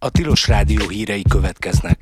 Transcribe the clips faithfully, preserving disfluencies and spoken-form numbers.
a Tilos Rádió hírei következnek.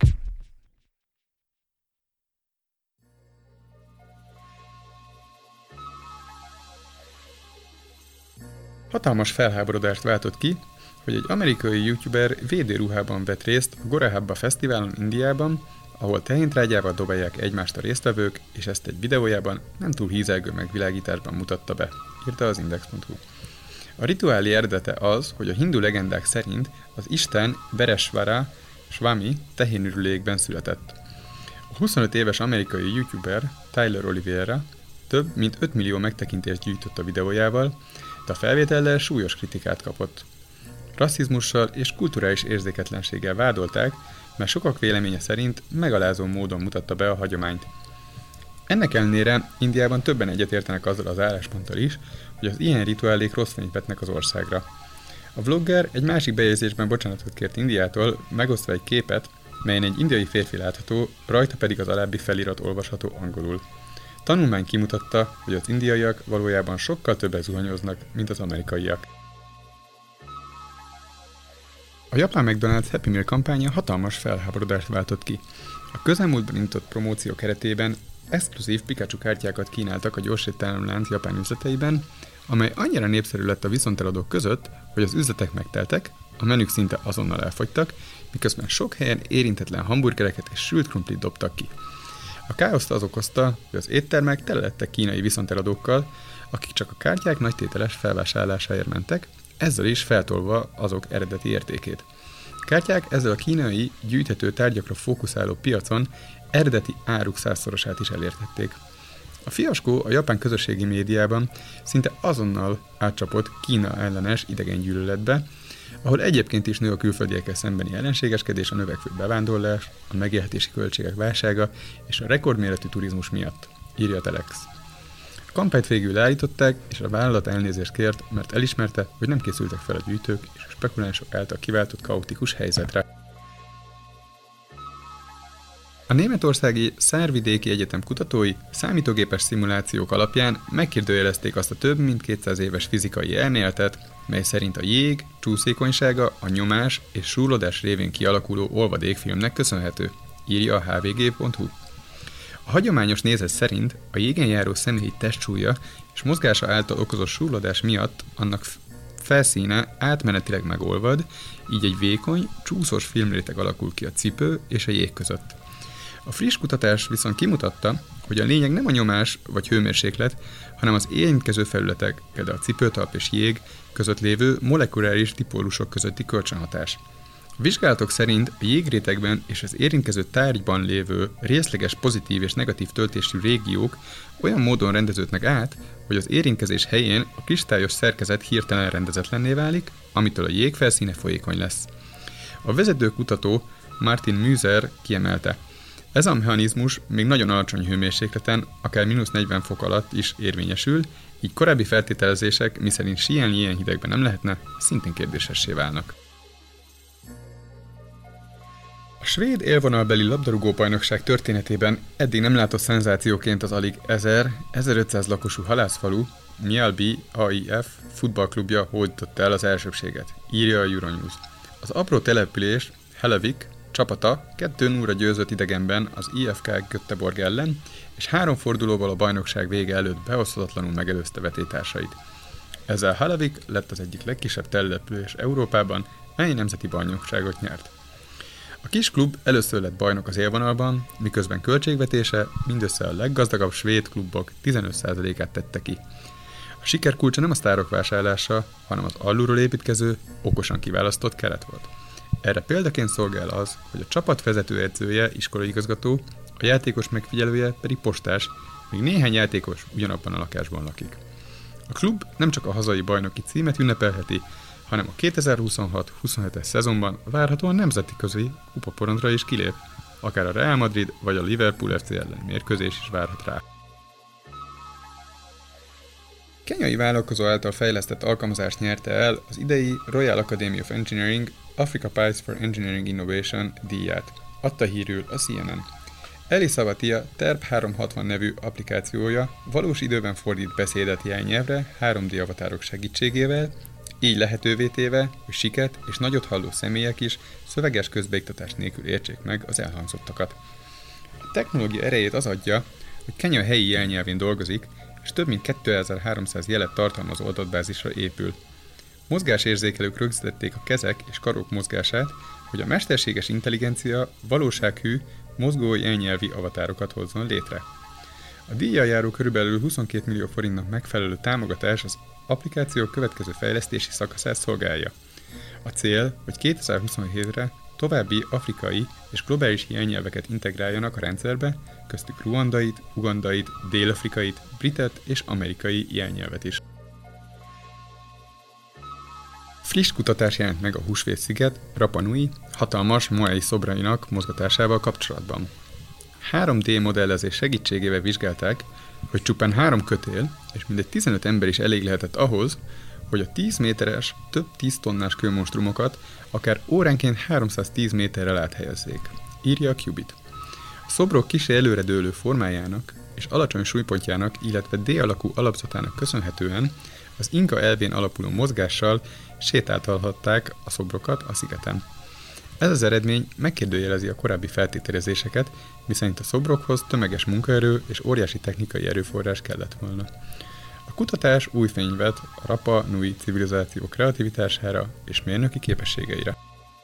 Hatalmas felháborodást váltott ki, hogy egy amerikai youtuber védőruhában vett részt a Gorehabba Fesztiválon Indiában, ahol tehéntrágyával dobálják egymást a résztvevők, és ezt egy videójában nem túl hízelgő megvilágításban mutatta be, írta az index pont hu. A rituálé eredete az, hogy a hindu legendák szerint az isten Veresvara Swami tehénürülékben született. A huszonöt éves amerikai youtuber Tyler Oliveira több mint öt millió megtekintést gyűjtött a videójával, de a felvétellel súlyos kritikát kapott. Rasszizmussal és kulturális érzéketlenséggel vádolták, mert sokak véleménye szerint megalázó módon mutatta be a hagyományt. Ennek ellenére Indiában többen egyetértenek azzal az állásponttal is, hogy az ilyen rituálék rossz fényt vetnek az országra. A vlogger egy másik bejegyzésben bocsánatot kért Indiától, megosztva egy képet, melyen egy indiai férfi látható, rajta pedig az alábbi felirat olvasható angolul. Tanulmány kimutatta, hogy az indiaiak valójában sokkal többet zuhanyoznak, mint az amerikaiak. A japán McDonald's Happy Meal kampánya hatalmas felháborodást váltott ki. A közelmúltban indított promóció keretében exkluzív Pikachu kártyákat kínáltak a gyorséttermelő lánc japán üzleteiben, amely annyira népszerű lett a viszonteladók között, hogy az üzletek megteltek, a menük szinte azonnal elfogytak, miközben sok helyen érintetlen hamburgereket és sült krumplit dobtak ki. A káoszt az okozta, hogy az éttermek tele lettek kínai viszonteladókkal, akik csak a kártyák nagytételes felvásárlásáért mentek, ezzel is feltolva azok eredeti értékét. A kártyák ezzel a kínai gyűjthető tárgyakra fókuszáló piacon eredeti áruk százszorosát is elértették. A fiaskó a japán közösségi médiában szinte azonnal átcsapott Kína ellenes idegengyűlöletbe, ahol egyébként is nő a külföldiekkel szembeni ellenségeskedés, a növekvő bevándorlás, a megélhetési költségek válsága és a rekordméretű turizmus miatt, írja a Telex. A kampányt végül leállították, és a vállalat elnézést kért, mert elismerte, hogy nem készültek fel a gyűjtők és a spekulánsok által kiváltott kaotikus helyzetre. A németországi Saarvidéki Egyetem kutatói számítógépes szimulációk alapján megkérdőjelezték azt a több mint kétszáz éves fizikai elméletet, mely szerint a jég csúszékonysága a nyomás és súrlódás révén kialakuló olvadékfilmnek köszönhető, írja a há vé gé pont hú. A hagyományos nézet szerint a jégen járó személy testsúlya és mozgása által okozott súrlódás miatt annak felszíne átmenetileg megolvad, így egy vékony, csúszós filmréteg alakul ki a cipő és a jég között. A friss kutatás viszont kimutatta, hogy a lényeg nem a nyomás vagy hőmérséklet, hanem az érintkező felületek, például a cipőtalp és jég között lévő molekuláris dipólusok közötti kölcsönhatás. A vizsgálatok szerint a jégrétegben és az érintkező tárgyban lévő részleges pozitív és negatív töltésű régiók olyan módon rendeződnek át, hogy az érintkezés helyén a kristályos szerkezet hirtelen rendezetlenné válik, amitől a jég felszíne folyékony lesz. A vezető kutató Martin Müser kiemelte, ez a mechanizmus még nagyon alacsony hőmérsékleten, akár mínusz negyven fok alatt is érvényesül, így korábbi feltételezések, miszerint síelni ilyen hidegben nem lehetne, szintén kérdésessé válnak. A svéd élvonalbeli labdarúgóbajnokság történetében eddig nem látott szenzációként az alig ezer-ezerötszáz lakosú halászfalu Mjällby á i ef futballklubja hódította el az elsőbséget, írja a Euronews. Az apró település Hellevik csapata kettő nullra győzött idegenben az i ef ká Göteborg ellen, és három fordulóval a bajnokság vége előtt beoszthatatlanul megelőzte vetétársait. Ezzel Hellevik lett az egyik legkisebb település Európában, mely nemzeti bajnokságot nyert. A kis klub először lett bajnok az élvonalban, miközben költségvetése mindössze a leggazdagabb svéd klubok tizenöt százalékát tette ki. A siker kulcsa nem a sztárok vásárlása, hanem az alulról építkező, okosan kiválasztott keret volt. Erre példaként szolgál az, hogy a csapat vezetőedzője iskolaigazgató, a játékos megfigyelője pedig postás, míg néhány játékos ugyanabban a lakásban lakik. A klub nem csak a hazai bajnoki címet ünnepelheti, hanem a kétezer-huszonhat huszonhetes szezonban várhatóan nemzeti közé kupaporondra is kilép, akár a Real Madrid vagy a Liverpool ef cé elleni mérkőzés is várhat rá. Kenyai vállalkozó által fejlesztett alkalmazást nyerte el az idei Royal Academy of Engineering Africa Prize for Engineering Innovation díját, adta hírül a cé en en. Eli Savatia Terp háromszázhatvan nevű applikációja valós időben fordít beszédet jelnyelvre három dé avatárok segítségével, így lehetővé téve, hogy siket és nagyot halló személyek is szöveges közbeiktatás nélkül értsék meg az elhangzottakat. A technológia erejét az adja, hogy Kenya helyi jelnyelvén dolgozik, és több mint kétezer-háromszáz jelet tartalmazó adatbázisra épül. Mozgásérzékelők rögzítették a kezek és karok mozgását, hogy a mesterséges intelligencia valósághű, mozgó jelnyelvi avatárokat hozzon létre. A díjjal járó körülbelül huszonkét millió forintnak megfelelő támogatás az applikáció következő fejlesztési szakaszát szolgálja. A cél, hogy kétezer-huszonhétre további afrikai és globális jelnyelveket integráljanak a rendszerbe, köztük ruandait, ugandait, dél-afrikait, britet és amerikai jelnyelvet is. Friss kutatás jelent meg a Húsvét-sziget, Rapa Nui, hatalmas moai szobrainak mozgatásával kapcsolatban. három dé modellezés segítségével vizsgálták, hogy csupán három kötél és mindegy tizenöt ember is elég lehetett ahhoz, hogy a tíz méteres, több tíz tonnás kőmonstrumokat akár óránként háromszáztíz méterrel áthelyezzék, írja a Qubit. A szobrok kissé előredőlő formájának és alacsony súlypontjának, illetve D-alakú alapzatának köszönhetően az inka elvén alapuló mozgással sétáltathatták a szobrokat a szigeten. Ez az eredmény megkérdőjelezi a korábbi feltételezéseket, miszerint a szobrokhoz tömeges munkaerő és óriási technikai erőforrás kellett volna. A kutatás új fényt vet a Rapa Nui civilizáció kreativitására és mérnöki képességeire.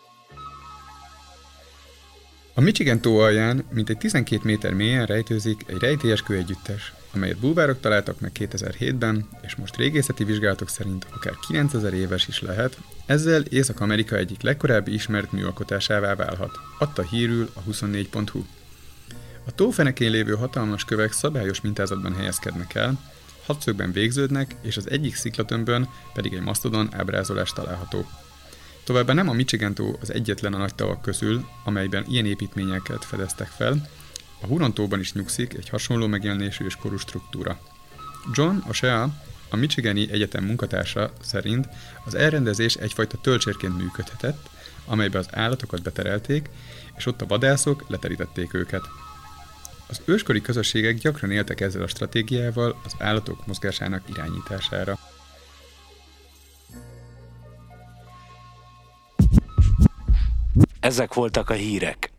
A Michigan tó alján mintegy tizenkét méter mélyen rejtőzik egy rejtélyes kőegyüttes, amelyet bulvárok találtak meg kétezer-hétben, és most régészeti vizsgálatok szerint akár kilencezer éves is lehet, ezzel Észak-Amerika egyik legkorábbi ismert műalkotásává válhat, adta hírül a huszonnégy pont hu. A tó fenekén lévő hatalmas kövek szabályos mintázatban helyezkednek el, hatszögben végződnek, és az egyik sziklatömbön pedig egy masztodon ábrázolás található. Továbbá nem a Michigan-tó az egyetlen a nagy tavak közül, amelyben ilyen építményeket fedeztek fel, a Huron-tóban is nyugszik egy hasonló megjelenésű és korú struktúra. John O'Shea, a Michigani Egyetem munkatársa szerint az elrendezés egyfajta tölcsérként működhetett, amelybe az állatokat beterelték, és ott a vadászok leterítették őket. Az őskori közösségek gyakran éltek ezzel a stratégiával az állatok mozgásának irányítására. Ezek voltak a hírek.